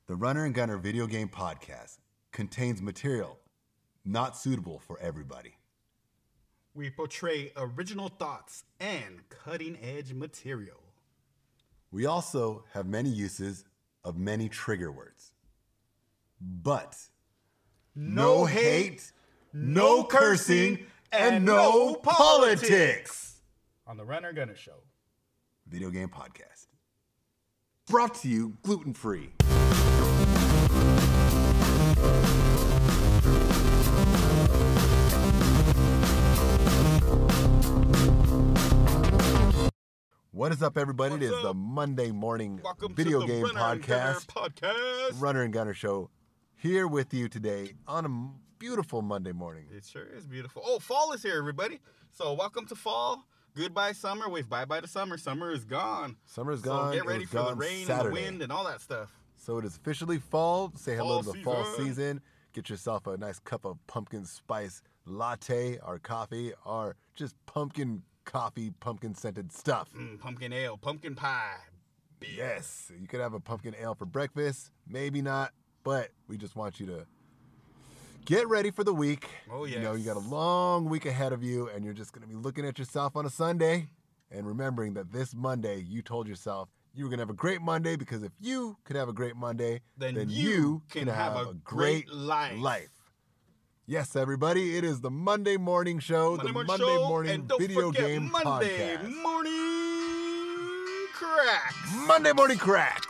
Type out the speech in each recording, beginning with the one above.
The Runner and Gunner video game podcast contains material not suitable for everybody. We portray original thoughts and cutting edge material. We also have many uses of many trigger words. But no hate, no cursing, and no politics. On the Runner Gunner Show. Video game podcast. Brought to you gluten-free. What is up, everybody? What's it is up? the Monday morning Welcome video to the game Runner and Gunner podcast. podcast. Runner and Gunner Show here with you today on a beautiful Monday morning. It sure is beautiful. Oh, fall is here, everybody. So welcome to fall. Goodbye, summer. Wave bye-bye to summer. Summer is gone. Summer's gone. So get ready It was for the gone rain Saturday. and the wind and all that stuff. So it is officially fall. Say hello Fall to the fall season. season. Get yourself a nice cup of pumpkin spice latte or coffee or just pumpkin coffee, pumpkin scented stuff. Pumpkin ale, pumpkin pie. Beer. Yes, you could have a pumpkin ale for breakfast. Maybe not, but we just want you to get ready for the week. Oh, You know, you yes. got a long week ahead of you, and you're just going to be looking at yourself on a Sunday and remembering that this Monday you told yourself you were going to have a great Monday, because if you could have a great Monday, Then you you can can have have a a great great life. Yes, everybody, it is the Monday morning show, the Monday Show, morning and don't video forget game Monday podcast. morning cracks. Monday morning cracks.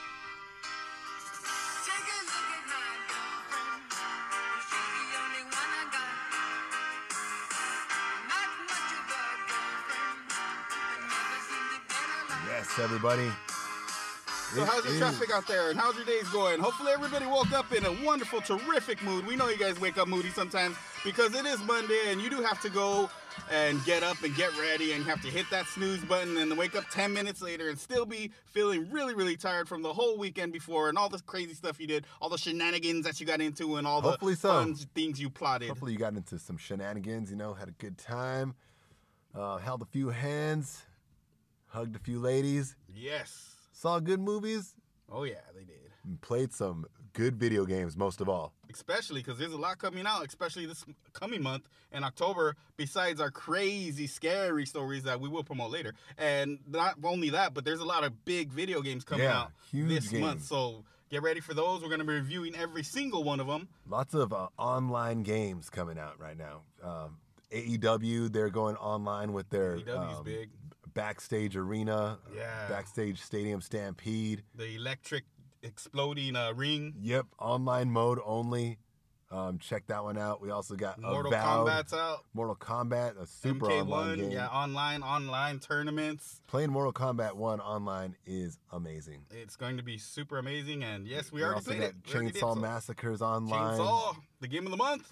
Take a look at my girlfriend. She's the only one I got. Not much of a girlfriend, but never seemed to get along. Yes, everybody. So It how's your is- traffic out there, and how's your days going? Hopefully everybody woke up in a wonderful, terrific mood. We know you guys wake up moody sometimes because it is Monday, and you do have to go and get up and get ready, and you have to hit that snooze button and then wake up 10 minutes later and still be feeling really, really tired from the whole weekend before and all this crazy stuff you did, all the shenanigans that you got into, and all Hopefully the so. fun things you plotted. Hopefully you got into some shenanigans, had a good time, held a few hands, hugged a few ladies, Yes. saw good movies, Oh, yeah, they did. and played some good video games, most of all. Especially because there's a lot coming out, especially this coming month in October, besides our crazy, scary stories that we will promote later. And not only that, but there's a lot of big video games coming Yeah, out huge this games. month. So get ready for those. We're going to be reviewing every single one of them. Lots of online games coming out right now. AEW, they're going online with their AEW's big. Backstage Arena, Yeah. Backstage Stadium Stampede. The electric exploding ring. Yep, online mode only. Check that one out. We also got Mortal Avowed, Kombat's out. Mortal Kombat, a super online MK1, game. yeah, online tournaments. Playing Mortal Kombat 1 online is amazing. It's going to be super amazing. And yes, we We already also played got it. We already did, Chainsaw so- Massacres online. Chainsaw, the game of the month.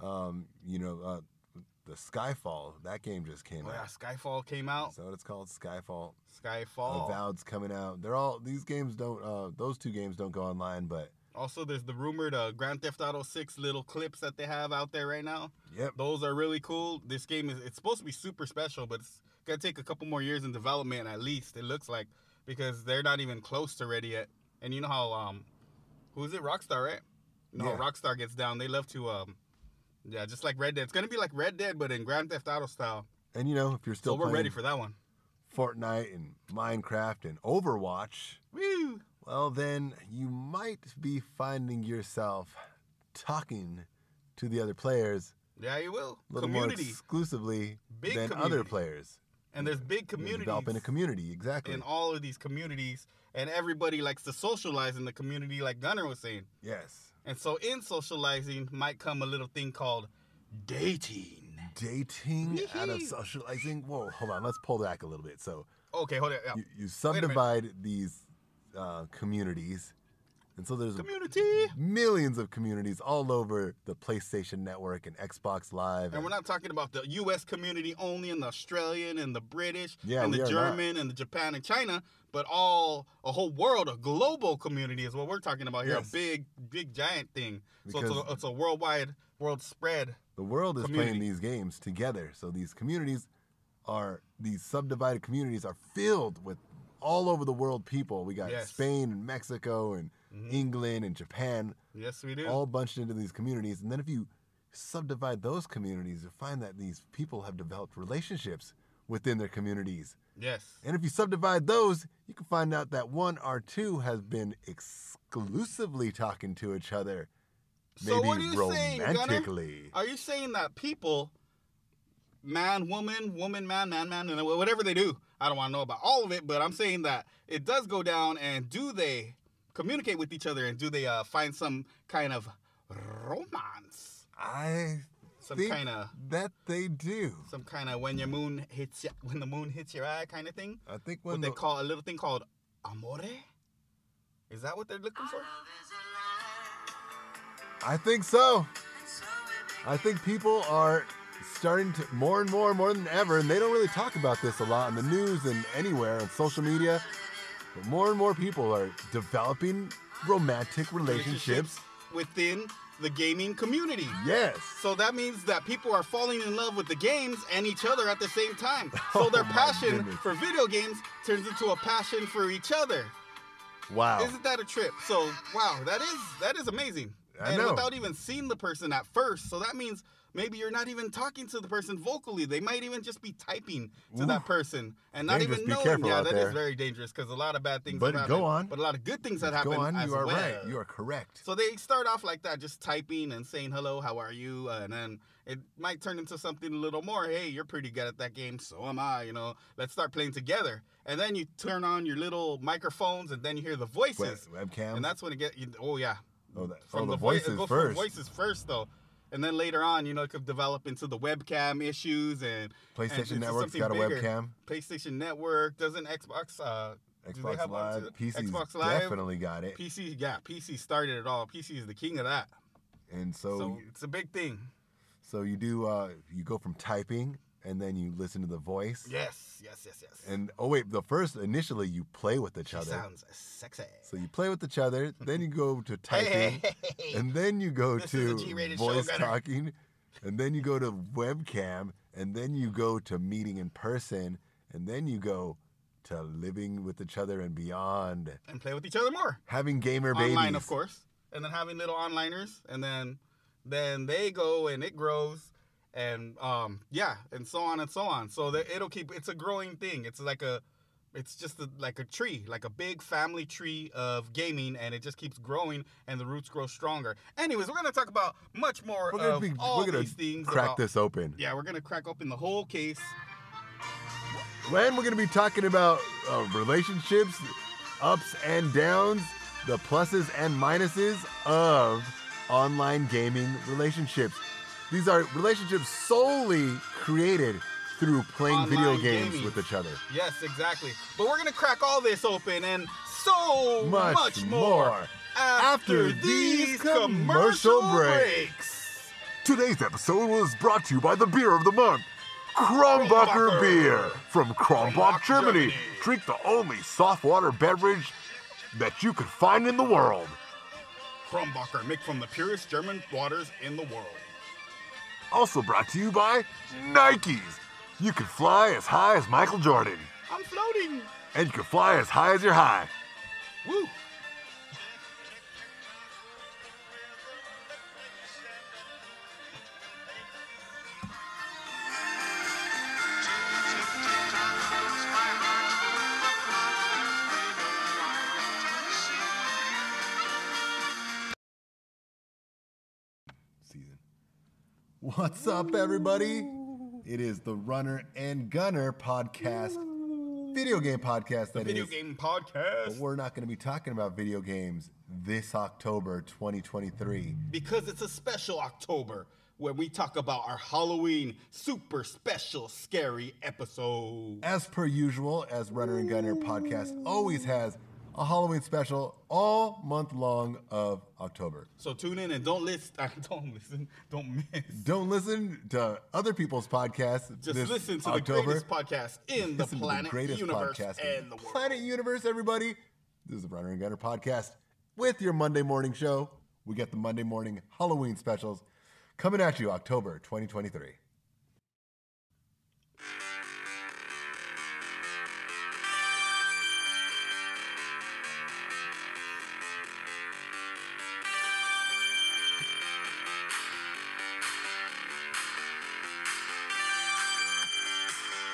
The Skyfall, that game just came Oh, yeah, out. Skyfall came out. Is that what it's called? Skyfall. Skyfall. Avowed's coming out. These games don't, those two games don't go online, but Also, there's the rumored Grand Theft Auto 6 little clips that they have out there right now. yep. Those are really cool. This game it's supposed to be super special, but it's gonna take a couple more years in development at least. It looks like, because they're not even close to ready yet. And you know how who is it? Rockstar, right? You know Yeah. how Rockstar gets down. They love to yeah, just like Red Dead. It's gonna be like Red Dead, but in Grand Theft Auto style. And if you're still So we're playing ready for that one. Fortnite and Minecraft and Overwatch, Woo! well, then you might be finding yourself talking to the other players Yeah, you will. a little Community. more exclusively Big than other community. players. And there's big You're communities. developing a community, exactly. in all of these communities, and everybody likes to socialize in the community, like Gunner was saying. Yes. And so in socializing might come a little thing called dating. Dating out of Wee-hee. socializing. Whoa, hold on. Let's pull back a little bit. So Okay, hold it. Yeah. you subdivide these communities, and so there's Community. millions of communities all over the PlayStation Network and Xbox Live. And we're not talking about the U.S. community only, and the Australian, and the British, Yeah, and we the are German, and the Japan, and China, but a whole world, a global community is what we're talking about here. Yes. A big, giant thing. So Because- it's a worldwide, world spread. The world is community. playing these games together. So these subdivided communities are filled with all over the world people. We got Yes. Spain and Mexico and England and Japan, Yes, we do. all bunched into these communities. And then if you subdivide those communities, you find that these people have developed relationships within their communities. Yes. And if you subdivide those, you can find out that one or two has been exclusively talking to each other. So Maybe what are you saying, Gunner? romantically. Are you saying that people, man, woman, woman, man, and whatever they do, I don't want to know about all of it, but I'm saying that it does go down, and do they communicate with each other, and do they find some kind of romance? I Some think kind of that they do. some kind of when the moon hits your eye kind of thing. I think What when they call a little thing called amore. Is that what they're looking for? I think so. I think people are starting to more and more than ever, and they don't really talk about this a lot in the news and anywhere on social media, but more and more people are developing romantic relationships. within the gaming community. Yes. So that means that people are falling in love with the games and each other at the same time. So their Oh my passion goodness. for video games turns into a passion for each other. Wow. Isn't that a trip? So wow, that is amazing. I And know. without even seeing the person at first. So that means maybe you're not even talking to the person vocally. They might even just be typing to Ooh. that person and not Dangerous. even Be knowing. careful Yeah, out that there. is very dangerous because a lot of bad things But have go happened. on. But a lot of good things that Go happen on. as You are well. right. You are correct. So they start off like that, just typing and saying hello, how are you? And then it might turn into something a little more. Hey, you're pretty good at that game, so am I. Let's start playing together. And then you turn on your little microphones, and then you hear the voices, Webcam. and that's when it gets. Oh yeah, the the voices it goes first. From voices first though. And then later on, it could develop into the webcam issues and PlayStation into Network's something got a bigger. webcam. PlayStation Network doesn't Xbox. Do they Xbox have one Live. too? PC's Xbox Live. definitely got it. PC, yeah, PC started it all. PC is the king of that. And So it's a big thing. so you do you go from typing and then you listen to the voice. Yes. And initially you play with each She other. sounds sexy. So you play with each other, then you go to typing, Hey. and then you go This is a to G-rated show, voice Gunner. talking, and then you go to webcam, and then you go to meeting in person, and then you go to living with each other and beyond. And play with each other more. Having gamer babies. Online, of course. And then having little onliners. And then they go and it grows. And and so on and so on. So that it's a growing thing. It's just like a tree, like a big family tree of gaming, and it just keeps growing, and the roots grow stronger. Anyways, we're gonna talk about much more of all these things. Crack this open. Yeah, we're gonna crack open the whole case. When we're going to be talking about relationships, ups and downs, the pluses and minuses of online gaming relationships. These are relationships solely created through playing video Online games gaming. with each other. Yes, exactly. But we're gonna crack all this open and so much more after these commercial breaks. Today's episode was brought to you by the beer of the month, Kronbacher Kronbacher. Beer from Kronbach, Kronbach, Germany. Germany. Drink the only soft water beverage that you could find in the world. Kronbacher, made from the purest German waters in the world. Also brought to you by Nikes. You can fly as high as Michael Jordan, I'm floating. and you can fly as high as your high. Woo. Season. What's up, everybody? It is the Runner and Gunner podcast, video game podcast. That Video is. game But podcast. we're not going to be talking about video games this October 2023. Because it's a special October where we talk about our Halloween super special scary episode. As per usual, as Runner and Gunner podcast always has a Halloween special all month long of October. So tune in and don't miss. Don't listen to other people's podcasts. Just this listen to October. the greatest podcast in the Listen to planet greatest universe podcast in and the world. Planet Universe, everybody. This is the Runner and Gunner podcast with your Monday morning show. We get the Monday morning Halloween specials coming at you October 2023.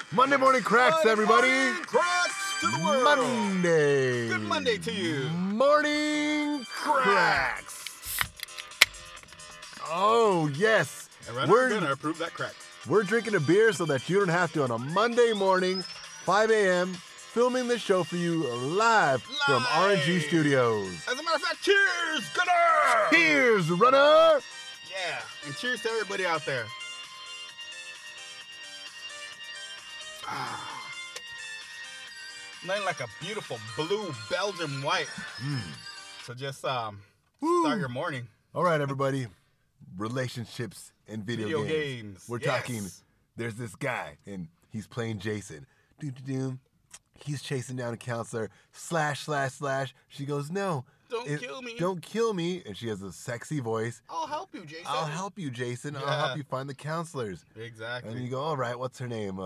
Monday morning cracks, everybody. Morning cracks to the world. Monday. Good Monday to you. Morning cracks. Oh, yes. And right now we're going to approve that crack. We're drinking a beer so that you don't have to on a Monday morning, 5 a.m., filming the show for you live from RNG Studios. As a matter of fact, cheers, Gunner! Cheers, runner! Yeah, and cheers to everybody out there. Nothing like a beautiful blue Belgian white. So just start your morning. All right, everybody. Relationships and video games. We're talking, there's this guy, and he's playing Jason. He's chasing down a counselor. Slash. She goes, no. Don't kill me. Don't kill me. And she has a sexy voice. I'll help you, Jason. I'll help you, Jason. Yeah. I'll help you find the counselors. Exactly. And you go, all right, what's her name?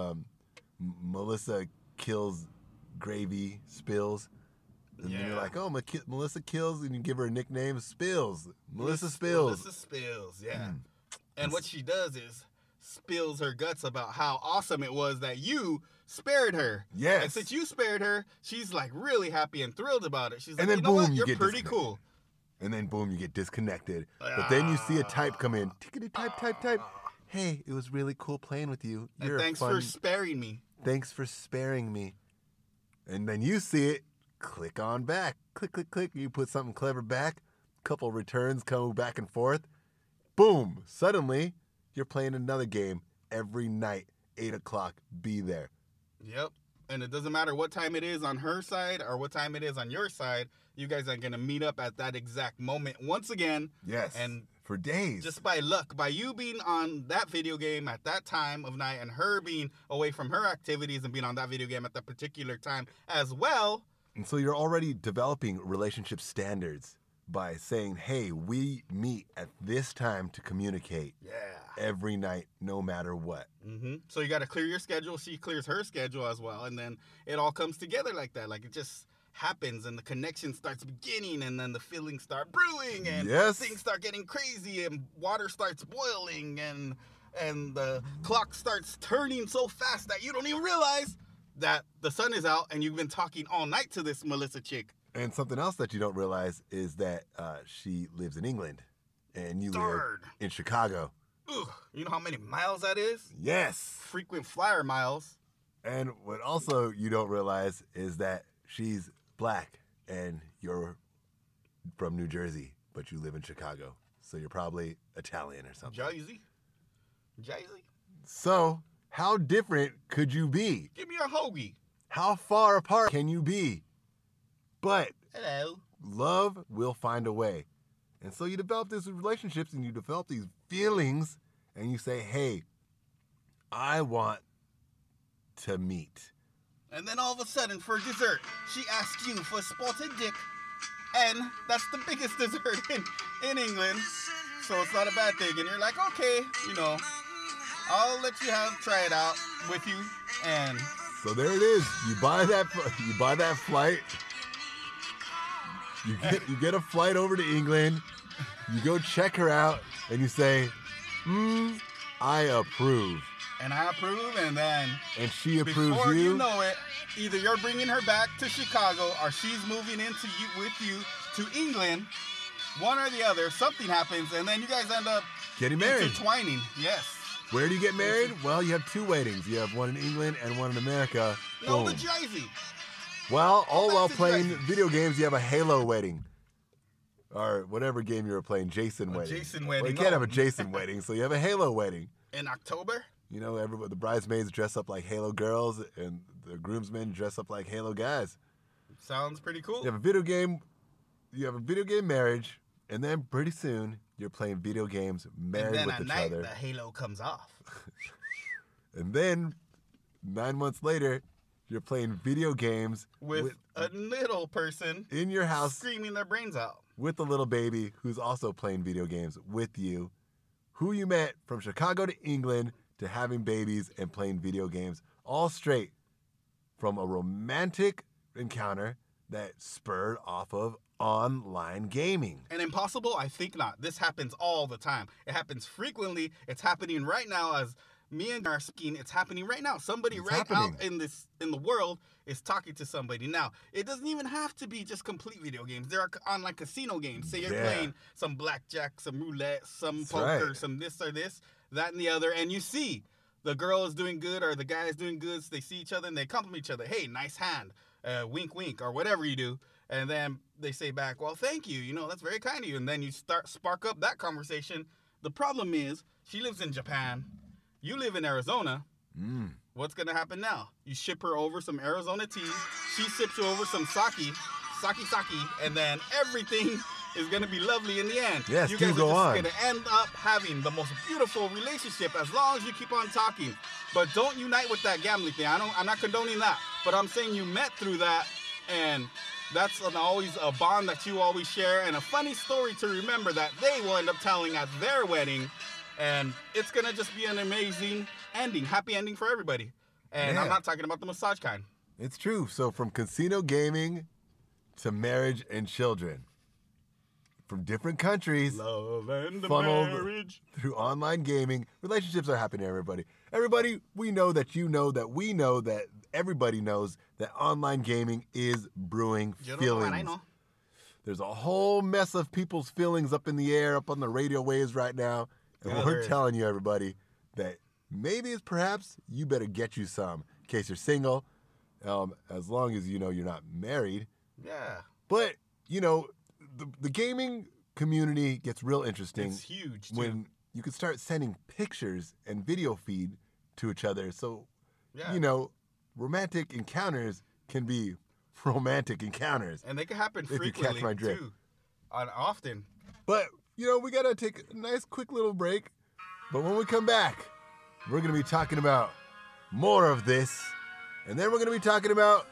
Melissa Kills Gravy Spills. And then you're like, oh, Melissa Kills, and you give her a nickname, Spills. Melissa Spills. Melissa Spills, yeah. And what she does is spills her guts about how awesome it was that you spared her. Yes. And since you spared her, she's like really happy and thrilled about it. She's like, And then you know what? boom, you You're get pretty disconnected. cool. And then boom, you get disconnected. But then you see a type come in. Tickety type. Hey, it was really cool playing with you. You're And thanks for sparing me. Thanks for sparing me. And then you see it. Click on back. Click. You put something clever back. Couple returns come back and forth. Boom. Suddenly, you're playing another game every night, 8 o'clock. Be there. Yep. And it doesn't matter what time it is on her side or what time it is on your side. You guys are going to meet up at that exact moment once again. Yes. And for days. just by luck, by you being on that video game at that time of night and her being away from her activities and being on that video game at that particular time as well. And so you're already developing relationship standards by saying, hey, we meet at this time to communicate. Yeah. Every night, no matter what. So you got to clear your schedule. She clears her schedule as well. And then it all comes together like that. Like it just happens and the connection starts beginning and then the feelings start brewing and things start getting crazy and water starts boiling and the clock starts turning so fast that you don't even realize that the sun is out and you've been talking all night to this Melissa chick. And something else that you don't realize is that she lives in England and you live in Chicago. Ugh, you know how many miles that is? Yes. Frequent flyer miles. And what also you don't realize is that she's black and you're from New Jersey, but you live in Chicago. So you're probably Italian or something. Jay-Z. So how different could you be? Give me a hoagie. How far apart can you be? But Hello. love will find a way. And so you develop these relationships and you develop these feelings and you say, hey, I want to meet. And then all of a sudden, for dessert, she asks you for spotted dick. And that's the biggest dessert in England. So it's not a bad thing. And you're like, okay, I'll let you try it out with you. And so there it is. You buy that flight. You get a flight over to England. You go check her out, and you say, I approve. And I approve, and then and she approves before you. You know it, either you're bringing her back to Chicago, or she's moving with you to England. One or the other, something happens, and then you guys end up getting married. Intertwining. Yes. Where do you get married? Well, you have two weddings. You have one in England and one in America. No, Boom. the Jay-Z. Well, all while the playing Jay-Z. video games, you have a Halo wedding. Or whatever game you were playing, Jason wedding. Jason wedding. Well, you can't have a Jason wedding, so you have a Halo wedding. In October? You know, everybody, the bridesmaids dress up like Halo girls, and the groomsmen dress up like Halo guys. Sounds pretty cool. You have a video game marriage, and then pretty soon you're playing video games married with each night, other. The halo comes off. And then 9 months later, you're playing video games with a little person in your house screaming their brains out. With a little baby who's also playing video games with you, who you met from Chicago to England to having babies and playing video games, all straight from a romantic encounter that spurred off of online gaming. And impossible? I think not. This happens all the time. It happens frequently. It's happening right now as me and are speaking, it's happening right now. Somebody It's right happening. out in the world is talking to somebody. Now, it doesn't even have to be just complete video games. There are online casino games. Say you're Yeah. playing some blackjack, some roulette, some That's poker, right. some this or this, that and the other, and you see the girl is doing good or the guy is doing good. So they see each other and they compliment each other. Hey, nice hand. Wink, wink, or whatever you do. And then they say back, well, thank you. You know, that's very kind of you. And then you spark up that conversation. The problem is she lives in Japan. You live in Arizona. Mm. What's going to happen now? You ship her over some Arizona tea. She ships you over some sake, and then everything is going to be lovely in the end. Yes, you do guys go are on. just going to end up having the most beautiful relationship as long as you keep on talking. But don't unite with that gambling thing. I'm not condoning that. But I'm saying you met through that, and that's always a bond that you always share, and a funny story to remember that they will end up telling at their wedding, and it's gonna just be an amazing ending, happy ending for everybody. And I'm Yeah. not talking about the massage kind. It's true. So from casino gaming to marriage and children, from different countries, Love and Funneled. marriage. through online gaming, relationships are happening, everybody. Everybody, we know that you know that we know that everybody knows that online gaming is brewing You don't know feelings. what I know. There's a whole mess of people's feelings up in the air, up on the radio waves right now. And Yeah, there we're is. telling you, everybody, that maybe it's perhaps you better get you some in case you're single, as long as you know you're not married. Yeah, But, you know, the gaming community gets real interesting it's huge too. when you can start sending pictures and video feed to each other. So, Yeah. you know, romantic encounters can be romantic encounters. And they can happen you catch frequently my drift. too, often. But, you know, we got to take a nice quick little break. But when we come back, we're going to be talking about more of this. And then we're going to be talking about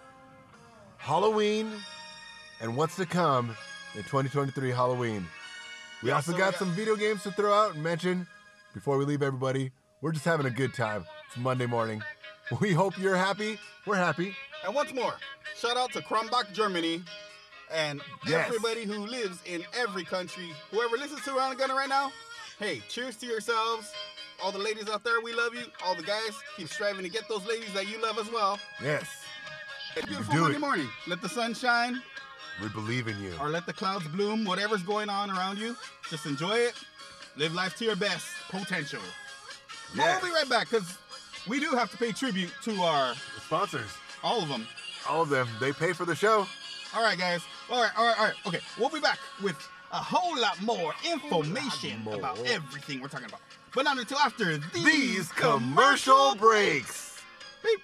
Halloween and what's to come in 2023 Halloween. We Yeah, also so got we some video games to throw out and mention before we leave everybody. We're just having a good time. It's Monday morning. We hope you're happy. We're happy. And once more, shout out to Krumbach, Germany, and Yes. everybody who lives in every country. Whoever listens to Around the Gunner right now, hey, cheers to yourselves. All the ladies out there, we love you. All the guys, keep striving to get those ladies that you love as well. Yes. It's a beautiful do Monday it. morning. Let the sun shine We believe in you. or let the clouds bloom, whatever's going on around you. Just enjoy it. Live life to your best potential. But Yes. we'll be right back because we do have to pay tribute to our, Sponsors. all of them. All of them. They pay for the show. All right, guys. All right. Okay, we'll be back with a whole lot more information more. about everything we're talking about. But not until after These commercial breaks. Beep.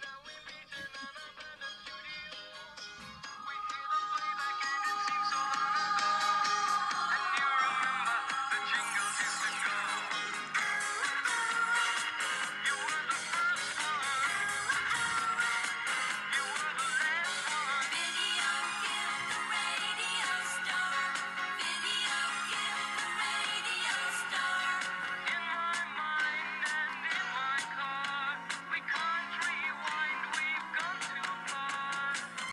Video killed the radio star. Video killed the radio star. In my mind and in my car, we can't rewind. We've gone too far.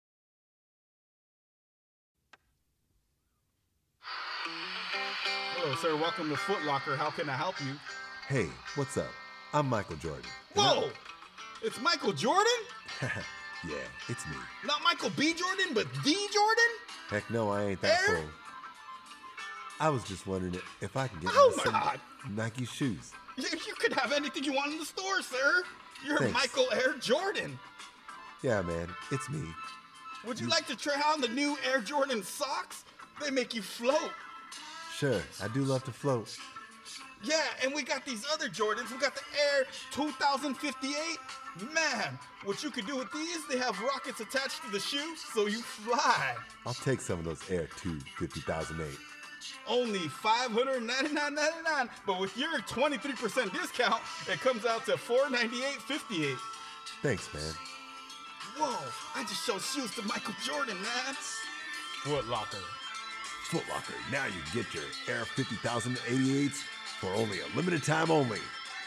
Hello, sir. Welcome to Foot Locker. How can I help you? Hey, what's up? I'm Michael Jordan. Whoa! It's Michael Jordan? Yeah, it's me. Not Michael B. Jordan, but the Jordan? Heck no, I ain't that Air? full. I was just wondering if I can get Oh me my some God. Nike shoes. You could have anything you want in the store, sir. You're Thanks. Michael Air Jordan. Yeah, man, it's me. Would you like to try on the new Air Jordan socks? They make you float. Sure, I do love to float. Yeah, and we got these other Jordans. We got the Air 2058. Man, what you could do with these, they have rockets attached to the shoe, so you fly. I'll take some of those Air 250,008. Only $599.99, but with your 23% discount, it comes out to $498.58. Thanks, man. Whoa, I just showed shoes to Michael Jordan, man. Foot Locker. Foot Locker, now you can get your Air 50,088s for only a limited time only.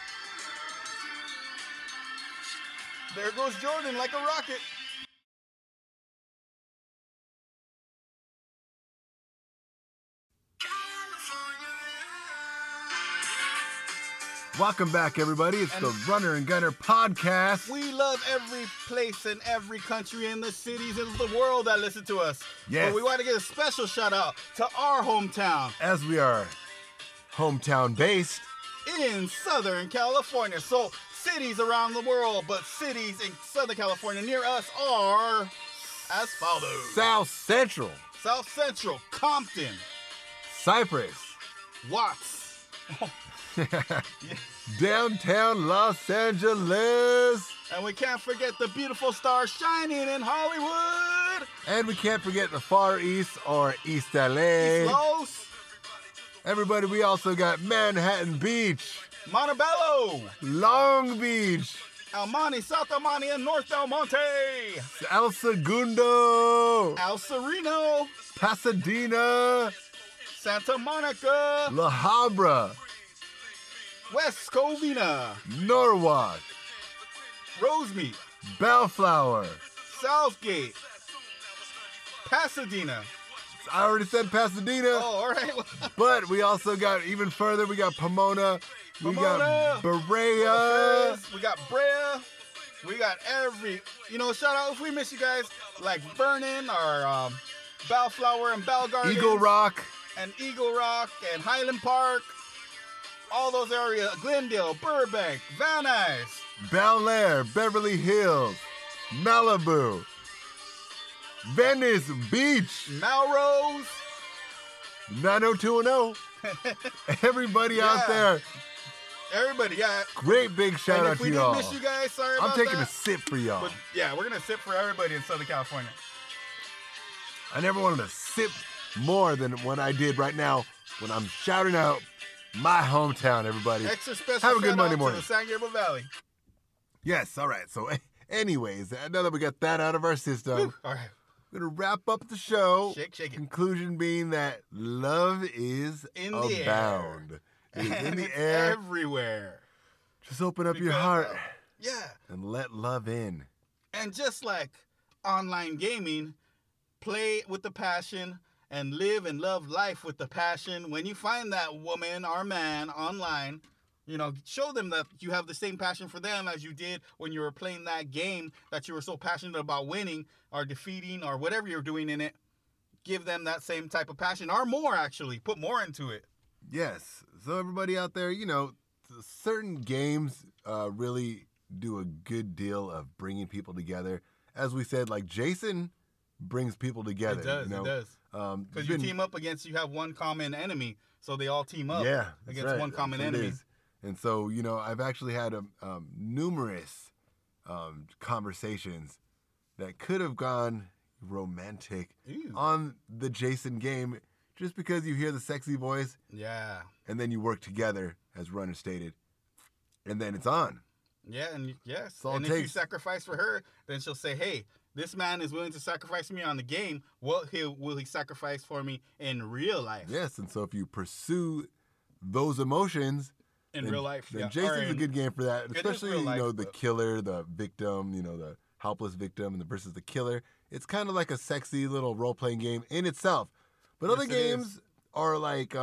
There goes Jordan like a rocket. Welcome back, everybody. It's the Runner and Gunner podcast. We love every place and every country in the cities of the world that listen to us. Yes. But we want to give a special shout out to our hometown As we are hometown based, in Southern California. So cities around the world, but cities in Southern California near us are as follows. South Central, South Central, Compton, Cypress, Watts, downtown Los Angeles, and we can't forget the beautiful stars shining in Hollywood, and we can't forget the Far East or East LA. East Los, Everybody, we also got Manhattan Beach, Montebello, Long Beach, El Monte, South El Monte, and North El Monte, El Segundo, El Sereno, Pasadena, Santa Monica, La Habra, West Covina, Norwalk, Rosemead, Bellflower. Southgate, Pasadena. I already said Pasadena, Oh, all right. but we also got even further. We got Pomona, we Pomona, got Berea, We got Brea. We got shout out if we miss you guys, like Vernon or Bellflower and Bell Gardens. Eagle Rock, And Eagle Rock and Highland Park. All those areas, Glendale, Burbank, Van Nuys, Bel Air, Beverly Hills, Malibu, Venice Beach, Melrose. 90210. Everybody out Yeah. there, Everybody, yeah. great big shout And out if to we y'all. didn't miss you guys, sorry I'm about taking that. a sip for y'all. But yeah, we're gonna sip for everybody in Southern California. I never wanted to sip more than what I did right now when I'm shouting out my hometown, everybody. Extra special Have a good shout Monday out morning. to the San Gabriel Valley. Yes, all right. So, anyways, now that we got that out of our system, Whew. All right, we're going to wrap up the show. shake it. Conclusion being that love is In the abound. It is in And the it's air. everywhere. Just open up your Because, heart Yeah, and let love in. and just like online gaming, play with the passion and live and love life with the passion. When you find that woman or man online, show them that you have the same passion for them as you did when you were playing that game that you were so passionate about winning or defeating or whatever you're doing in it. Give them that same type of passion or more, actually. Put more into it. Yes. So, everybody out there, certain games really do a good deal of bringing people together. As we said, like Jason brings people together. It does, it does. Because Because you team up against, you have one common enemy, so they all team up Yeah, that's against right. one common That's what it enemy. is. And so, I've actually had numerous conversations that could have gone romantic Ew. on the Jason game just because you hear the sexy voice Yeah. and then you work together, as Runner stated, and then it's on. Yeah, and yes. all And it if you takes. sacrifice for her, then she'll say, hey, this man is willing to sacrifice me on the game. What will he sacrifice for me in real life? Yes, and so if you pursue those emotions, In then- real life, then yeah. Jason's Or a in- good game for that, is especially real life, the but- killer, the victim, the helpless victim, and versus the killer. It's kind of like a sexy little role playing game in itself. But other Yes, it is. games are like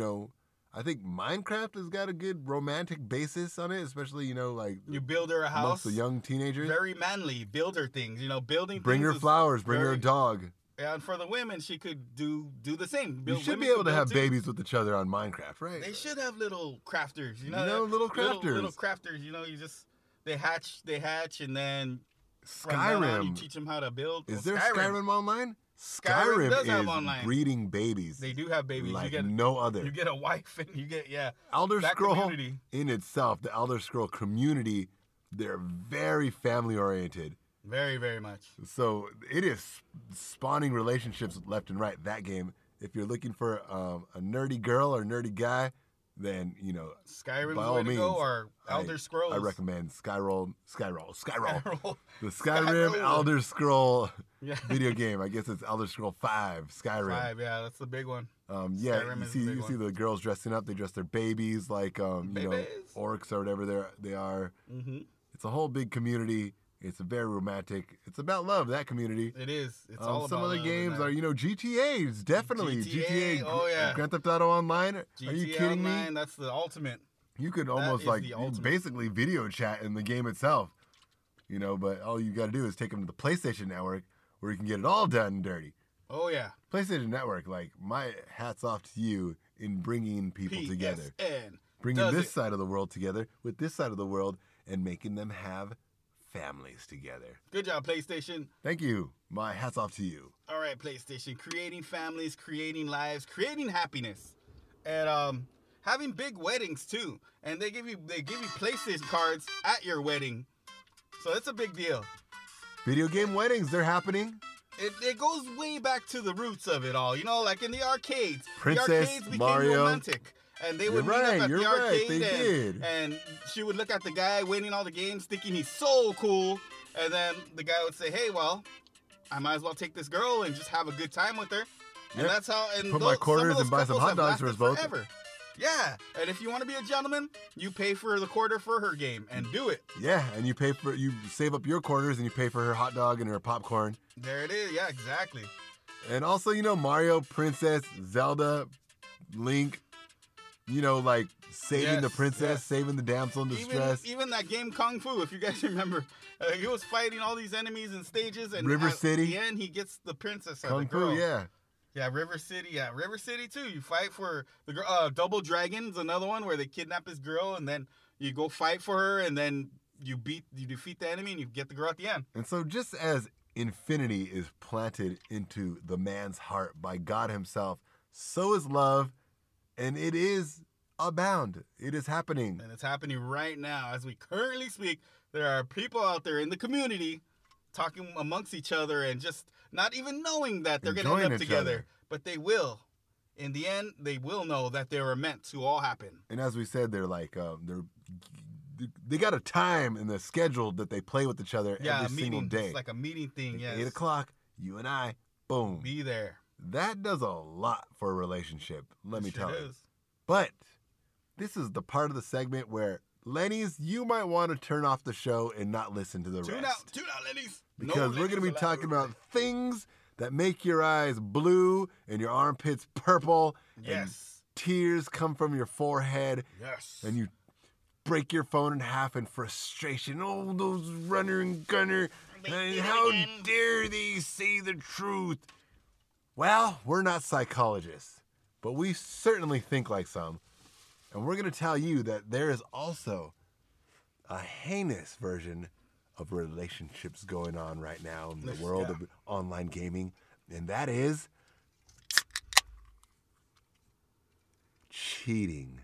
I think Minecraft has got a good romantic basis on it, especially like You build her a amongst house. the young teenagers. Very manly. Build her things. Building Bring things her is flowers, bring her a very- dog. And for the women, she could do the same. You should Women be able could to build have too. babies with each other on Minecraft, right? They should have little crafters, little crafters. Little crafters, they hatch, and then from then on, you Skyrim. teach them how to build. Is Well, there Skyrim online? Skyrim does is have online. breeding babies They do have babies. like you get no other. you get a wife, and you get Elder that Scroll community. in itself, the Elder Scroll community, they're very family oriented. Very, very much. So it is spawning relationships left and right. That game. If you're looking for a nerdy girl or nerdy guy, then Skyrim's by the all way to means, go, or Elder Scrolls. I recommend Skyroll. Skyroll. The Skyrim Skyroll. Elder Scroll Yeah. video game. I guess it's Elder Scroll 5. Skyrim. 5, yeah, that's the big one. Yeah, Skyrim you is the see, big you see one. the girls dressing up. They dress their babies like Babies. orcs or whatever they are. Mm-hmm. It's a whole big community. It's very romantic. It's about love. That community. It is. It's all about some other love games and are GTA. It's definitely GTA, oh, yeah. Grand Theft Auto Online. GTA Are you kidding Online, me? that's the ultimate. You could That almost is like the you ultimate. basically video chat in the game itself. But all you got to do is take them to the PlayStation Network where you can get it all done and dirty. Oh yeah. PlayStation Network, like, my hat's off to you in bringing people together. PSN. Bringing does this it. side of the world together with this side of the world and making them have families together. Good job, PlayStation. Thank you. My hat's off to you. All right, PlayStation. Creating families, creating lives, creating happiness, and having big weddings too. And they give you PlayStation cards at your wedding, so it's a big deal. Video game weddings, they're happening. It goes way back to the roots of it all. Like in the arcades. Princess, the arcades became Mario. romantic. And they would You're meet right, up at you're the right, arcade they did. and she would look at the guy winning all the games thinking he's so cool. And then the guy would say, hey, well, I might as well take this girl and just have a good time with her. And Yep. that's how... And Put my quarters some of those and buy some couples hot have dogs for us lasted both. forever. Yeah. And if you want to be a gentleman, you pay for the quarter for her game and do it. Yeah, and you save up your quarters and you pay for her hot dog and her popcorn. There it is. Yeah, exactly. And also, Mario, Princess, Zelda, Link, like saving the Yes, princess, yes. saving the damsel in distress. Even that game Kung Fu, if you guys remember, he was fighting all these enemies and stages, and River at City. the end he gets the princess as Kung a girl. Fu, yeah. Yeah, River City. Yeah, River City too. You fight for the girl. Double Dragon's another one where they kidnap this girl, and then you go fight for her, and then you defeat the enemy, and you get the girl at the end. And so just as infinity is planted into the man's heart by God himself, so is love, and it is abound. It is happening. And it's happening right now as we currently speak. There are people out there in the community talking amongst each other and just not even knowing that they're going to Enjoying end up each together. other. But they will. In the end, they will know that they were meant to all happen. And as we said, they're like they got a time in the schedule that they play with each other Yeah, every a single meeting. day. It's like a meeting thing, yes. 8 o'clock, you and I, boom. Be there. That does a lot for a relationship, let me It tell sure you. is. But this is the part of the segment where, Lenny's, you might want to turn off the show and not listen to the Tune rest. out, Lenny's. No Because we're going to be Lenny's talking allowed. about things that make your eyes blue and your armpits purple. And Yes. tears come from your forehead. Yes. And you break your phone in half in frustration. Oh, those runner and gunner. They And did it how again. dare they say the truth? Well, we're not psychologists, but we certainly think like some. And we're going to tell you that there is also a heinous version of relationships going on right now in the world Yeah. of online gaming. And that is cheating.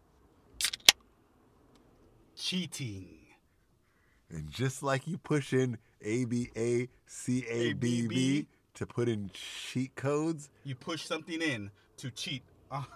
Cheating. And just like you push in ABACABB ABB. to put in cheat codes, You push something in to cheat on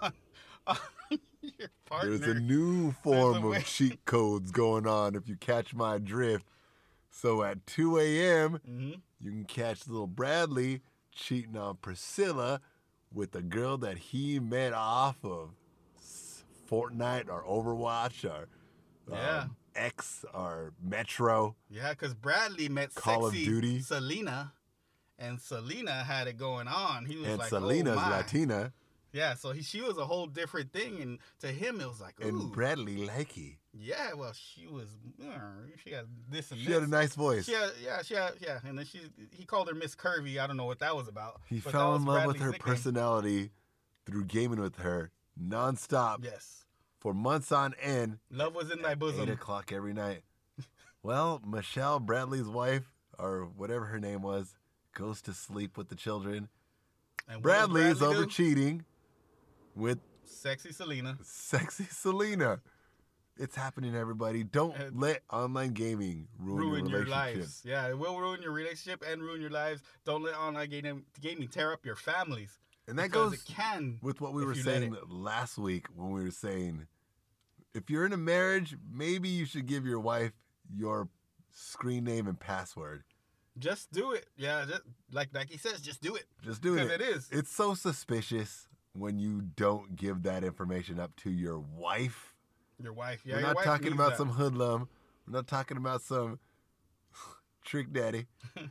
your partner. there's a new form way. of cheat codes going on, if you catch my drift. So at 2 a.m., Mhm. you can catch little Bradley cheating on Priscilla with a girl that he met off of Fortnite or Overwatch or Yeah. X or Metro. Yeah, because Bradley met Call of sexy Duty. Selena, and Selena had it going on. He was And like, Selena's oh my. Latina. Yeah, so she was a whole different thing, and to him it was like, ooh. And Bradley likey. Yeah, well, she was, she had this and She this. had a nice voice. She had, and then he called her Miss Curvy. I don't know what that was about. He but that fell was in love with Bradley's her nickname. personality through gaming with her nonstop Yes, for months on end. love was in thy 8 bosom. o'clock every night. Well, Michelle, Bradley's wife, or whatever her name was, goes to sleep with the children. And what Bradley does is over do? cheating with Sexy Selena. sexy Selena. It's happening, everybody. Don't And- let online gaming ruin Ruin your relationships. lives. Yeah, it will ruin your relationship and ruin your lives. Don't let online gaming tear up your families. And that because goes it can. with what we if were you let saying last week when we were saying, if you're in a marriage, maybe you should give your wife your screen name and password. Just do it. Yeah, just, like he says, just do it. Just do it. Because it is. It's so suspicious when you don't give that information up to your wife. Your wife. Yeah, We're your not wife talking needs about that. some hoodlum. We're not talking about some trick daddy.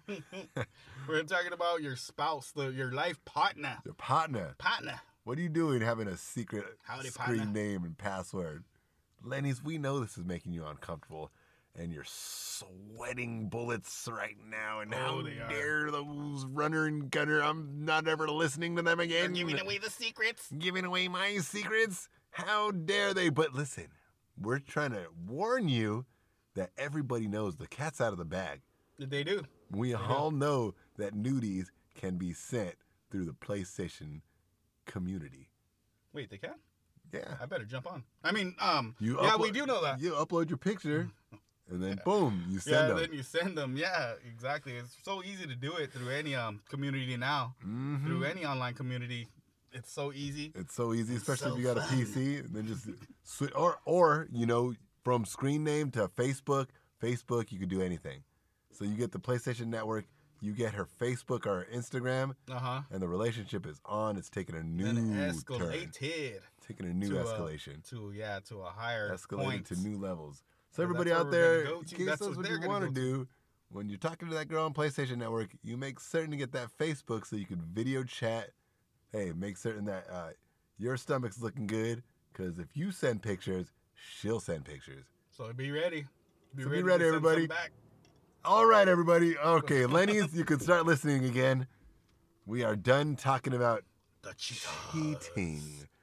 We're talking about your spouse, your life partner. Your partner. Partner. What are you doing having a secret Howdy, screen partner. name and password? Lenny's, we know this is making you uncomfortable, and you're sweating bullets right now. And how they are. dare those runner and gunner? I'm not ever listening to them again. Giving away the secrets. Giving away my secrets. How dare they? But listen, we're trying to warn you that everybody knows the cat's out of the bag. They do. We all know that nudies can be sent through the PlayStation community. Wait, they can? Yeah. I better jump on. I mean, We do know that. You upload your picture, and then boom, you send them. then you send them. Yeah, exactly. It's so easy to do it through any community now. Mhm. Through any online community, it's so easy. It's so easy, especially so if you got a fun. PC. And then just or you know, from screen name to Facebook, you could do anything. So you get the PlayStation Network, you get her Facebook or Instagram, and the relationship is on. It's taking a new Then it turn. escalated. Taking a new to a- escalation. To a higher Escalating point. to new levels. So Yeah, everybody that's out where we're there, gonna go in to. case That's that's what what they're you gonna want to go do, when you're talking to that girl on PlayStation Network, you make certain to get that Facebook so you can video chat. Hey, make certain that your stomach's looking good, because if you send pictures, she'll send pictures. So be ready. Be to ready, send some everybody. back. All right, everybody. Okay, Lenny's, you can start listening again. We are done talking about The cheating.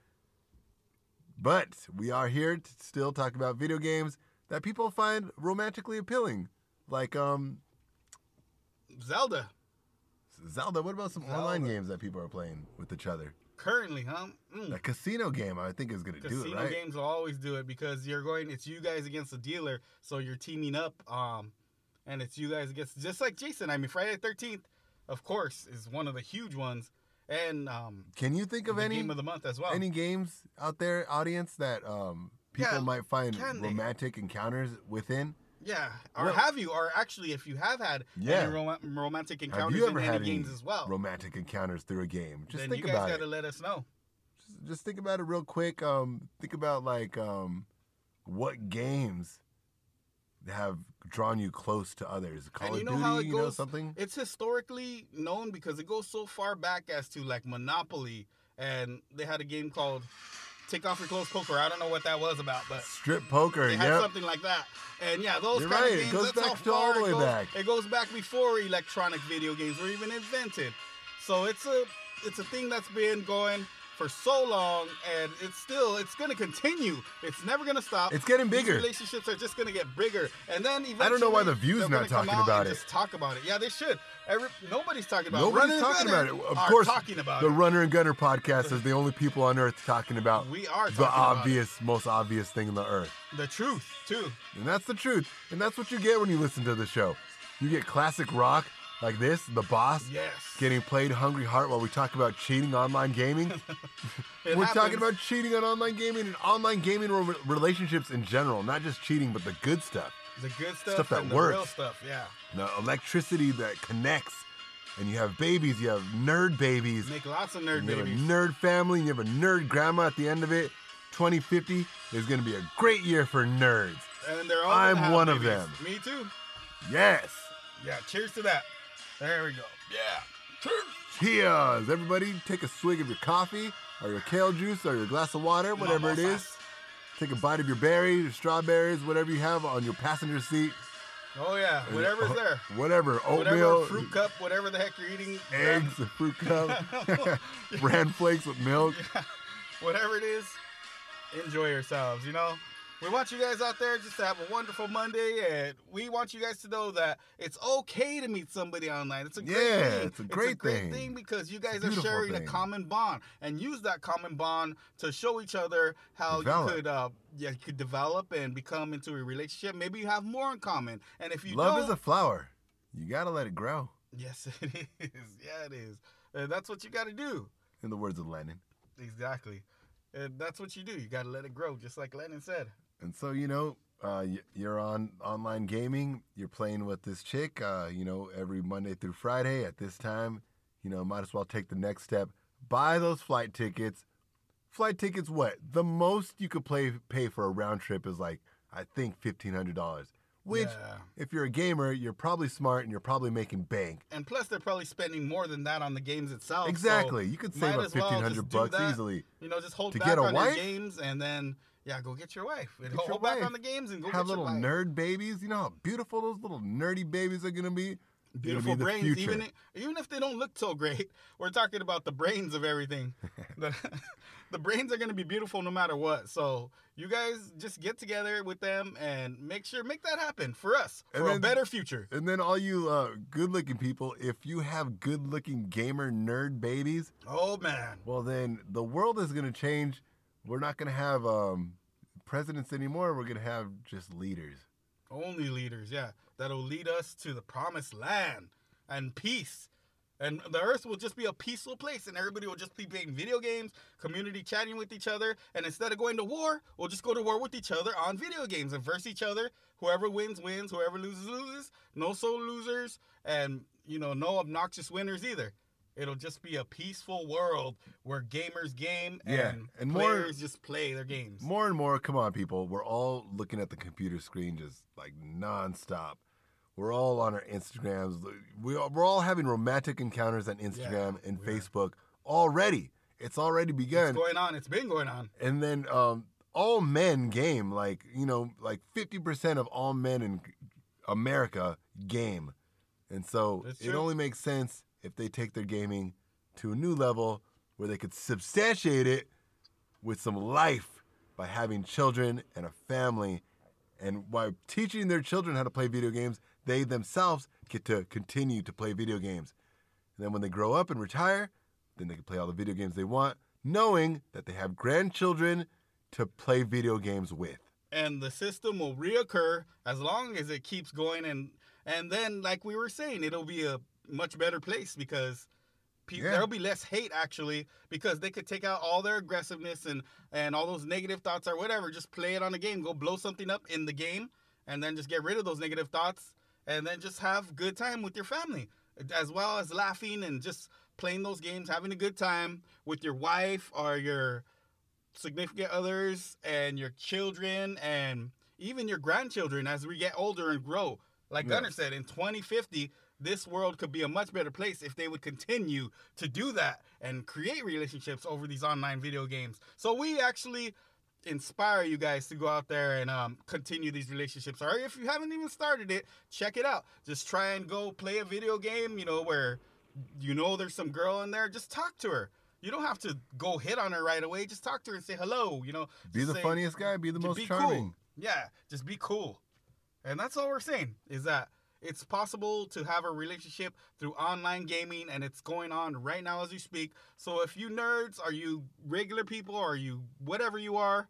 But we are here to still talk about video games that people find romantically appealing. Like Zelda. Zelda. What about some Zelda. online games that people are playing with each other? Currently, huh? A casino game, I think, is going to do it, Casino right? games will always do it because it's you guys against the dealer, so you're teaming up, and it's you guys against, just like Jason. I mean, Friday the 13th, of course, is one of the huge ones, and Can you think of the any game of the month as well. any games out there, audience, that people Yeah, might find can they? romantic encounters within? Yeah, or Well- have you, or actually, if you have had Yeah. any romantic Have encounters you ever in had any any games as well, romantic encounters through a game? Just then think you guys about got to it. let us know. Just think about it real quick. Think about like what games have drawn you close to others. Call And of you know Duty, how it you know goes? something? It's historically known because it goes so far back as to like Monopoly, and they had a game called Take Off Your Clothes Poker. I don't know what that was about, but Strip poker, they had yep. something like that. And yeah, those You're kind right. of It games, goes that's back how to all far the way it goes. back. It goes back before electronic video games were even invented. So it's a thing that's been going for so long, and it's going to continue. It's never going to stop. It's getting bigger. These relationships are just going to get bigger, and then eventually I don't know why the View's they're not gonna come talking out about and it. Just talk about it. Yeah, they should. Nobody's talking about it. Nobody's Running talking Gunner about it. Of are course, talking about the it. Runner and Gunner podcast is the only people on earth talking about We are the talking about most obvious thing on the earth. the truth too. And that's the truth. And that's what you get when you listen to the show. You get classic rock like this, The Boss, Yes. getting played Hungry Heart while we talk about cheating online gaming. It We're happens. talking about cheating on online gaming and online gaming relationships in general, not just cheating, but the good stuff. the good stuff, stuff that and the works. real stuff. Yeah. The electricity that connects. And you have babies, you have nerd babies. Make lots of nerd And you have a babies. nerd family, and you have a nerd grandma at the end of it. 2050 is going to be a great year for nerds. And they're all I'm gonna have one of babies. them. Me too. Yes. Yeah. Cheers to that. There we go. Yeah. Cheers. Cheers. Everybody take a swig of your coffee or your kale juice or your glass of water, whatever it is. Mimosas. Take a bite of your berries, your strawberries, whatever you have on your passenger seat. Oh yeah. Whatever's there. Whatever. Whatever Oatmeal, fruit cup, whatever the heck you're eating. eggs, a fruit cup, bran flakes with milk. Whatever it is, enjoy yourselves, you know? We want you guys out there just to have a wonderful Monday, and we want you guys to know that it's okay to meet somebody online. It's a great Yeah, thing. it's a great thing. thing because you guys It's a are beautiful sharing thing. a common bond, and use that common bond to show each other how Develop. you could develop and become into a relationship. Maybe you have more in common, and if you Love don't, is a flower. You got to let it grow, yes, it is. Yeah, it is. And that's what you got to do. in the words of Lennon. Exactly. And that's what you do. You got to let it grow, just like Lennon said. And so, you know, you're on online gaming. You're playing with this chick, every Monday through Friday at this time. Might as well take the next step. Buy those flight tickets. Flight tickets, what? The most you could pay for a round trip is like, I think, $1,500. Which, Yeah. if you're a gamer, you're probably smart and you're probably making bank. And plus, they're probably spending more than that on the games itself. Exactly. So You could might save up as well just do $1,500 that. easily. You know, just hold To back get a on wife? your games and then, yeah, go get your wife. And Get your hold back wife. on the games and go Have get your little wife. nerd babies. You know how beautiful those little nerdy babies are gonna be. They're gonna Beautiful be the brains, future. even if they don't look so great. We're talking about the brains of everything. The brains are going to be beautiful no matter what. So you guys just get together with them and make that happen for us, And for a then- better future. And then all you good-looking people, if you have good-looking gamer nerd babies, Oh man, well then the world is gonna change. We're not gonna have presidents anymore. We're gonna have just leaders. only leaders, yeah, that'll lead us to the promised land and peace. And the earth will just be a peaceful place, and everybody will just be playing video games, community chatting with each other. And instead of going to war, we'll just go to war with each other on video games and verse each other. Whoever wins, wins. Whoever loses, loses. No sole losers, and no obnoxious winners either. It'll just be a peaceful world where gamers game Yeah, and and more- players just play their games. More and more, come on, people. We're all looking at the computer screen just like nonstop. We're all on our Instagrams. We're all having romantic encounters on Instagram Yeah, and we are. Facebook already. It's already It's begun. going on. It's been going on. And then all men game. Like 50% of all men in America game. And so That's it true. only makes sense if they take their gaming to a new level where they could substantiate it with some life by having children and a family. And by teaching their children how to play video games, they themselves get to continue to play video games. And then when they grow up and retire, then they can play all the video games they want, knowing that they have grandchildren to play video games with. And the system will reoccur as long as it keeps going. And then, like we were saying, it'll be a much better place because Yeah. there'll be less hate, actually, because they could take out all their aggressiveness and all those negative thoughts or whatever. Just play it on a game. Go blow something up in the game and then just get rid of those negative thoughts and then just have good time with your family, as well as laughing and just playing those games, having a good time with your wife or your significant others and your children and even your grandchildren as we get older and grow. Like Gunnar Yes. said, in 2050, this world could be a much better place if they would continue to do that and create relationships over these online video games. So we actually inspire you guys to go out there and continue these relationships. Or if you haven't even started it, check it out. Just try and go play a video game, where there's some girl in there. Just talk to her. You don't have to go hit on her right away. Just talk to her and say hello. Be Just the say- funniest guy, be the just most be charming. Cool. Yeah, just be cool. And that's all we're saying is that it's possible to have a relationship through online gaming, and it's going on right now as we speak. So if you nerds, are you regular people, or are you whatever you are,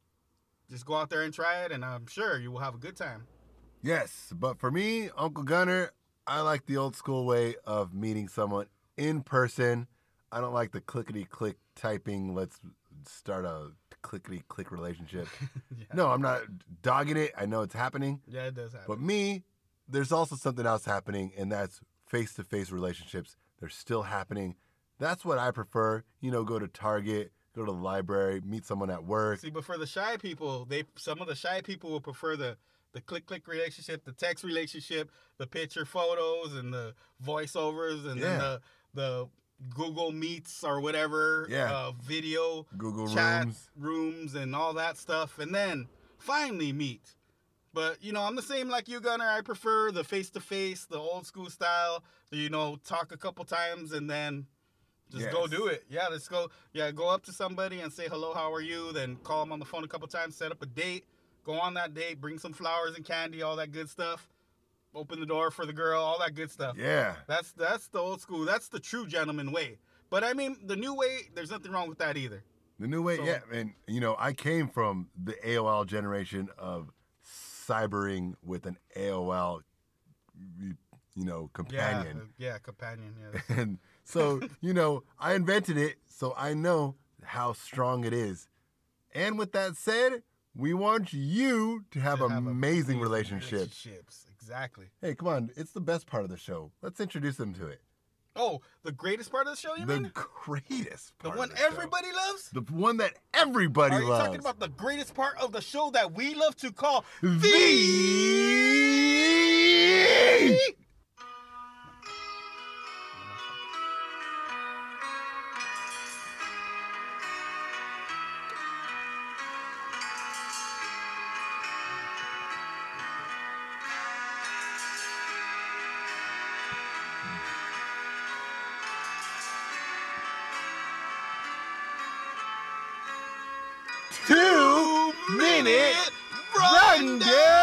just go out there and try it, and I'm sure you will have a good time. Yes, but for me, Uncle Gunner, I like the old school way of meeting someone in person. I don't like the clickety-click typing. Let's start a clickety-click relationship. Yeah. No, I'm not dogging it. I know it's happening. Yeah, it does happen. But me, there's also something else happening, and that's face-to-face relationships. They're still happening. That's what I prefer. Go to Target, go to the library, meet someone at work. See, but for the shy people, some of the shy people will prefer the click relationship, the text relationship, the picture photos, and the voiceovers, and then Yeah. the Google Meets or whatever, Yeah. video, Google chat Rooms. rooms, and all that stuff, and then finally meet. But I'm the same like you, Gunner. I prefer the face-to-face, the old school style. Talk a couple times and then just go Yes. do it. Yeah, let's go. Yeah, go up to somebody and say hello, how are you? Then call them on the phone a couple times, set up a date, go on that date, bring some flowers and candy, all that good stuff. Open the door for the girl, all that good stuff. Yeah. That's the old school. That's the true gentleman way. But I mean, the new way, there's nothing wrong with that either. The new way, So- yeah. And, I came from the AOL generation of cybering with an AOL, companion. Yeah, companion. Yeah. And so, I invented it, so I know how strong it is. And with that said, we want you to have amazing relationships. Exactly. Hey, come on. It's the best part of the show. Let's introduce them to it. Oh, the greatest part of the show, you The mean? greatest The part one of the show. everybody loves? The one that everybody Are you loves. talking about the greatest part of the show that we love to call the Ready! Two-minute rundown!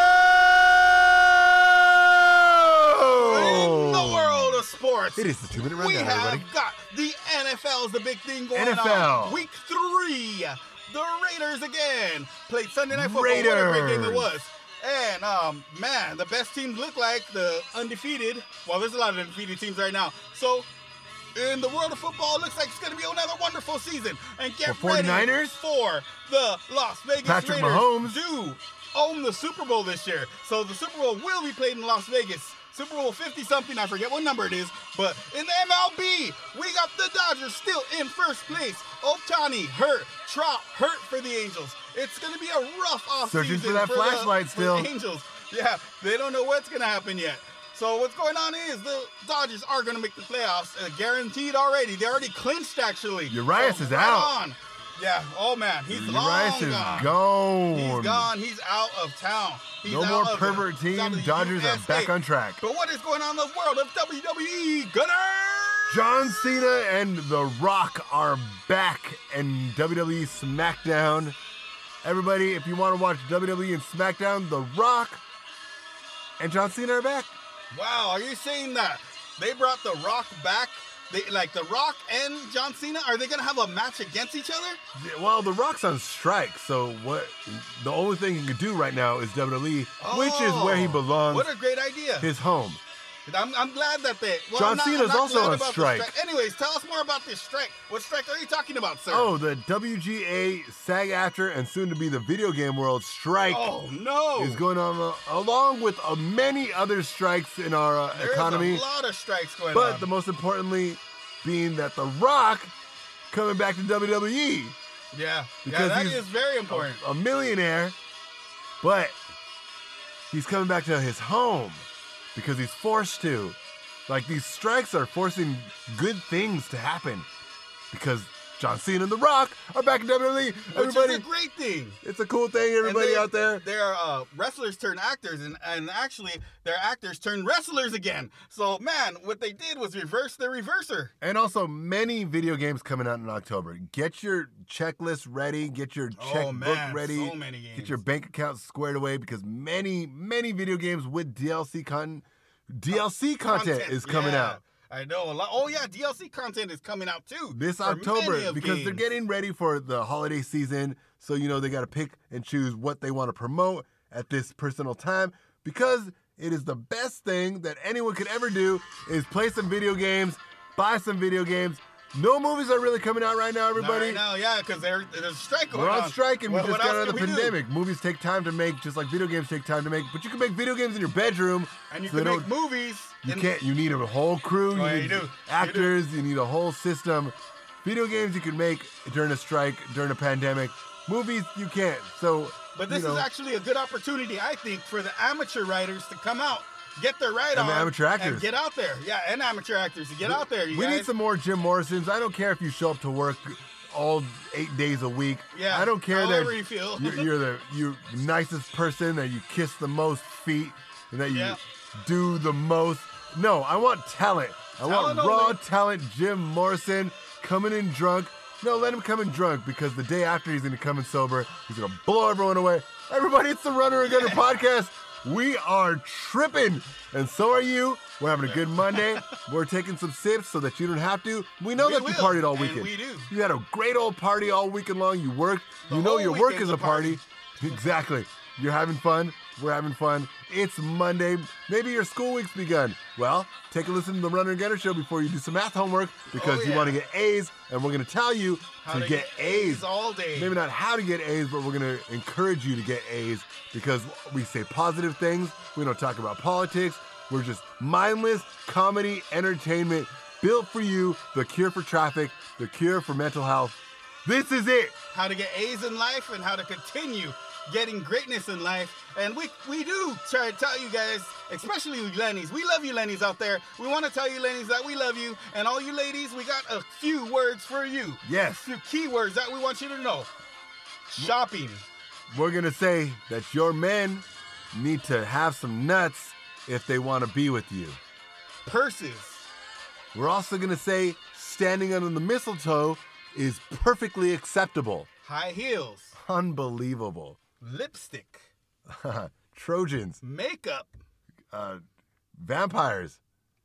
In the world of sports, It is the 2-minute rundown, we have everybody. got the NFL's the big thing going NFL. on. Week 3, the Raiders again played Sunday Night Football. What a great game it Raiders. was. And, man, the best teams look like the undefeated. Well, there's a lot of undefeated teams right now. So, in the world of football, it looks like it's going to be another wonderful season. And get For ready 49ers? for the Las Vegas Patrick Raiders Mahomes. do own the Super Bowl this year. So the Super Bowl will be played in Las Vegas. Super Bowl 50-something, I forget what number it is. But in the MLB, we got the Dodgers still in first place. Ohtani hurt. Trout hurt for the Angels. It's going to be a rough offseason Searching for that flashlight still. for the Angels. Yeah, they don't know what's going to happen yet. So what's going on is the Dodgers are going to make the playoffs, guaranteed already. They already clinched, actually. Urias So is right out. on. Yeah, oh man, he's Urias long is gone. gone. He's gone. He's out of town. He's No out more of pervert he's out team. of the Dodgers are USA. back on track. But what is going on in the world of WWE? Gunner! John Cena and The Rock are back in WWE SmackDown. Everybody, if you want to watch WWE and SmackDown, The Rock and John Cena are back. Wow, are you saying that they brought The Rock back? Like The Rock and John Cena, are they gonna have a match against each other? Well, The Rock's on strike, so what? The only thing he can do right now is WWE, which is where he belongs. What a great idea! His home. I'm glad that they. Well, John I'm not- Cena's I'm not also glad on about the strike. Anyways, tell us more about this strike. What strike are you talking about, sir? Oh, the WGA SAG-AFTRA and soon to be the video game world strike Oh, no! is going on along with many other strikes in our There's economy. a lot of strikes going But on. the most importantly being that The Rock coming back to WWE, Yeah, Because that he's- is very important. a millionaire, but he's coming back to his home because he's forced to. Like, these strikes are forcing good things to happen because John Cena and The Rock are back in WWE. Which Everybody, is a great thing. it's a cool thing, everybody And out there. They're wrestlers turned actors, and actually, they're actors turned wrestlers again. So, man, what they did was reverse the reverser. And also, many video games coming out in October. Get your checklist ready. Get your checkbook ready. so many games. Get your bank account squared away because many video games with DLC content is coming yeah. out I know a lot. Oh yeah, DLC content is coming out too this for many October of because they're games. getting ready for the holiday season. So, you know, they got to pick and choose what they want to promote at this personal time because it is the best thing that anyone could ever do is play some video games, buy some video games. No movies are really coming out right now, everybody. Right now, yeah, because there's a strike going We're on. on strike and we What just got else out of the can we do? pandemic. Movies take time to make, just like video games take time to make. But you can make video games in your bedroom. And you so can they make don't- movies. You can't. You need a whole crew. Oh, yeah, you you need do. actors. You need a whole system. Video games you can make during a strike, during a pandemic. Movies you can't. So, But this you know, is actually a good opportunity, I think, for the amateur writers to come out, get their right And on, the amateur actors. and get out there. Yeah, and amateur actors to get out there. You we guys. need some more Jim Morrisons. I don't care if you show up to work all 8 days a week. Yeah, I don't care however that you feel. you're the nicest person, that you kiss the most feet, and that you Yeah. do the most. No, I want talent. I want Talent raw only. talent. Jim Morrison coming in drunk. No, let him come in drunk because the day after he's gonna come in sober. He's gonna blow everyone away. Everybody, it's the Runner and Gunner podcast. We are tripping, and so are you. We're having a good Monday. We're taking some sips so that you don't have to. We know We that you will, partied all and weekend. we do. You had a great old party all weekend long. You worked. The You know whole your work weekend's is a a party. party. Exactly. You're having fun. We're having fun. It's Monday. Maybe your school week's begun. Well, take a listen to the Runner and Gunner show before you do some math homework because you yeah. want to get A's, and we're going to tell you How to get A's. all day. Maybe not how to get A's, but we're going to encourage you to get A's because we say positive things. We don't talk about politics. We're just mindless comedy entertainment built for you, the cure for traffic, the cure for mental health. This is it. How to get A's in life and how to continue getting greatness in life. And we do try to tell you guys, especially you Lennies, we love you Lennies out there. We want to tell you Lennies that we love you. And all you ladies, we got a few words for you. Yes. A few keywords that we want you to know. Shopping. We're going to say that your men need to have some nuts if they want to be with you. Purses. We're also going to say standing under the mistletoe is perfectly acceptable. High heels. Unbelievable. Lipstick. Trojans. Makeup. Vampires.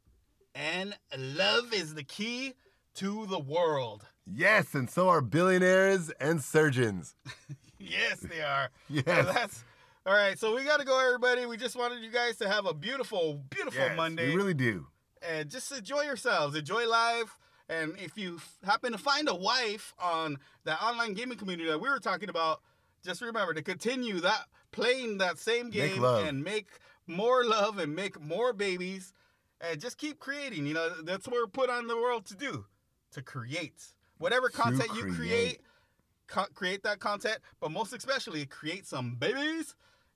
And love is the key to the world. Yes, and so are billionaires and surgeons. Yes, they are. Yes. All right, so we got to go, everybody. We just wanted you guys to have a beautiful, beautiful Yes, Monday. we really do. And just enjoy yourselves. Enjoy life. And if you happen to find a wife on that online gaming community that we were talking about, just remember to continue that playing that same Make game love. and make more love and make more babies and just keep creating. You know, that's what we're put on the world to do, to create. Whatever content you create, create that content, but most especially create some babies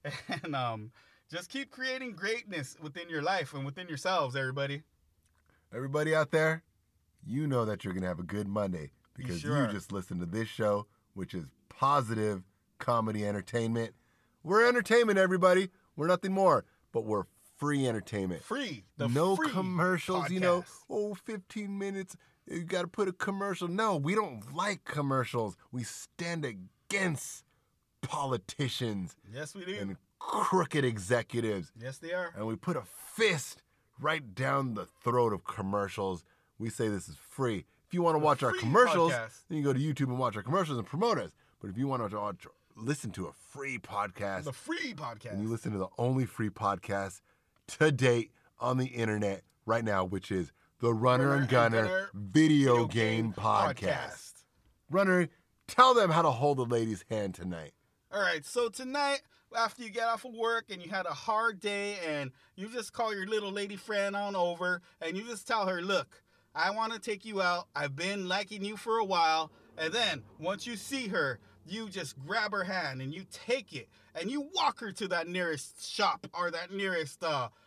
and just keep creating greatness within your life and within yourselves, everybody. Everybody out there, you know that you're going to have a good Monday because sure are. just listened to this show, which is positive comedy entertainment. We're entertainment, everybody. We're nothing more, but we're free entertainment. Free. The No free commercials, podcast. 15 minutes, you got to put a commercial. No, we don't like commercials. We stand against politicians Yes, we do. and crooked executives. Yes, they are. And we put a fist right down the throat of commercials. We say this is free. If you want to watch our free commercials, podcast. then you go to YouTube and watch our commercials and promote us. But if you want to listen to a free podcast, The free podcast. and you listen to the only free podcast to date on the internet right now, which is the Runner and Gunner Video Game Podcast. Runner, tell them how to hold a lady's hand tonight. All right, so tonight, after you get off of work and you had a hard day and you just call your little lady friend on over and you just tell her, look, I want to take you out. I've been liking you for a while. And then once you see her, you just grab her hand and you take it and you walk her to that nearest shop or that nearest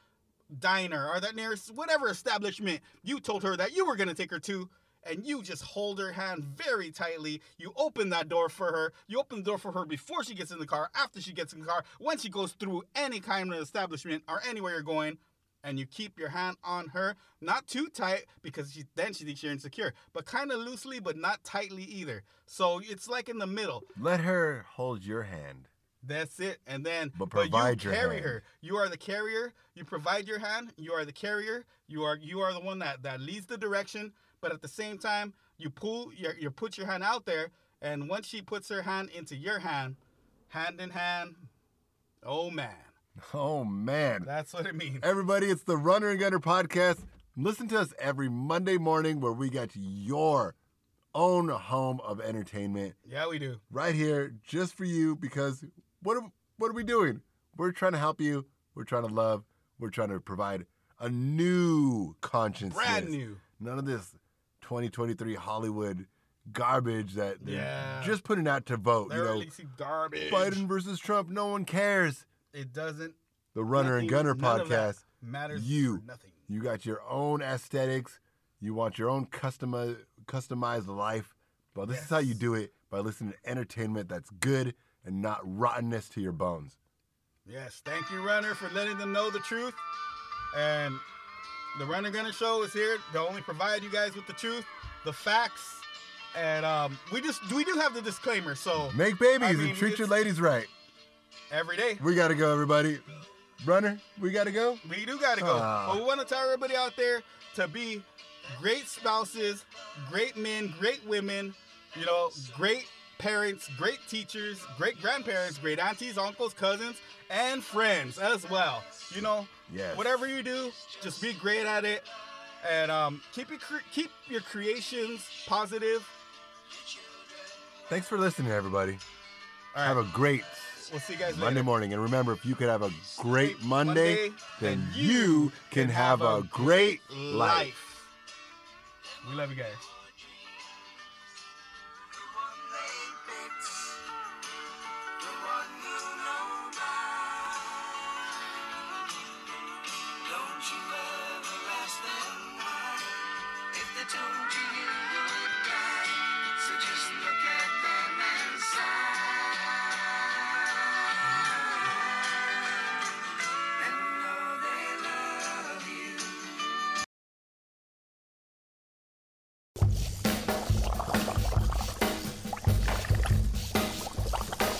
diner or that nearest whatever establishment you told her that you were going to take her to. And you just hold her hand very tightly. You open that door for her. You open the door for her before she gets in the car, after she gets in the car, when she goes through any kind of establishment or anywhere you're going. And you keep your hand on her, not too tight because then she thinks you're insecure, but kind of loosely, but not tightly either. So it's like in the middle. Let her hold your hand. That's it. And then But provide you your carry hand. her. You are the carrier. You provide your hand. You are the carrier. You are the one that leads the direction. But at the same time, you put your hand out there, and once she puts her hand into your hand in hand, oh man, Oh, man. that's what it means. Everybody, it's the Runner and Gunner Podcast. Listen to us every Monday morning where we got your own home of entertainment Yeah, we do. right here just for you because what are we doing? We're trying to help you. We're trying to love. We're trying to provide a new consciousness. Brand new. None of this 2023 Hollywood garbage that they're Yeah. just putting out to vote. They're releasing garbage. Biden versus Trump. No one cares. It doesn't. The Runner and Gunner None of that Podcast. matters You. for nothing. You got your own aesthetics. You want your own customized life. Well, this is how you Yes. do it, by listening to entertainment that's good and not rottenness to your bones. Yes, thank you, Runner, for letting them know the truth. And the Runner Gunner Show is here to only provide you guys with the truth, the facts, and we do have the disclaimer. So Make babies I mean, and treat your it's- ladies right. every day We got to go, everybody. Runner, we got to go? we do gotta go. Ah. But we want to tell everybody out there to be great spouses, great men, great women, great parents, great teachers, great grandparents, great aunties, uncles, cousins, and friends as well. Yes. Whatever you do, just be great at it, and keep your creations positive. Thanks for listening, everybody. All right, Have a great we'll see you guys Monday later. morning. And remember, if you could have a great Great Monday, then you can have a great life. We love you guys. The one they picked, the one you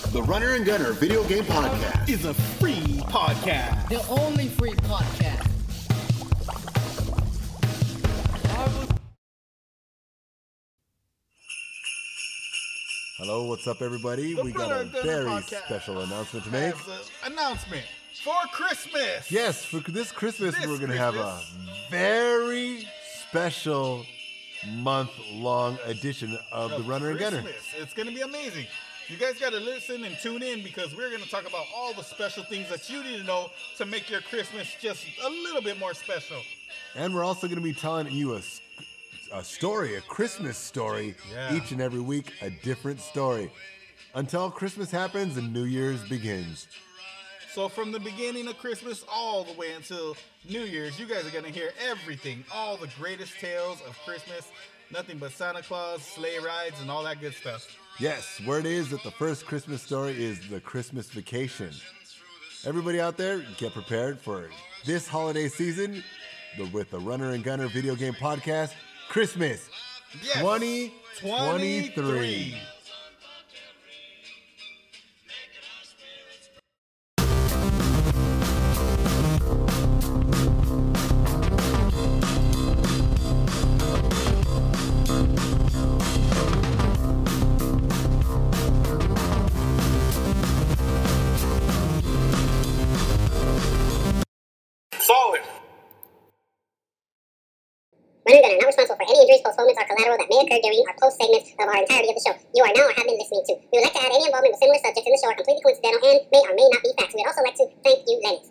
The Runner and Gunner Video Game Podcast. Is a free podcast. The only free podcast. Hello, what's up, everybody? The We got Runner a and Gunner very Podcast special announcement to make. has an announcement for Christmas. Yes, for this Christmas, This we're going to have a Christmas. very special month-long edition of The Runner and Gunner. Christmas. It's going to be amazing. You guys got to listen and tune in because we're going to talk about all the special things that you need to know to make your Christmas just a little bit more special. And we're also going to be telling you a story, a Christmas story, Yeah. each and every week, a different story. Until Christmas happens and New Year's begins. So from the beginning of Christmas all the way until New Year's, you guys are going to hear everything, all the greatest tales of Christmas, nothing but Santa Claus, sleigh rides, and all that good stuff. Yes, word is that the first Christmas story is The Christmas Vacation. Everybody out there, get prepared for this holiday season with the Runner and Gunner Video Game Podcast, Christmas Yes, 2023. Solid. Runner and Gunner, not responsible for any injuries, postponements, or collateral that may occur during or post segments of our entirety of the show. You are now or have been listening to. We would like to add any involvement with similar subjects in the show are completely coincidental and may or may not be facts. We would also like to thank you, Lennox.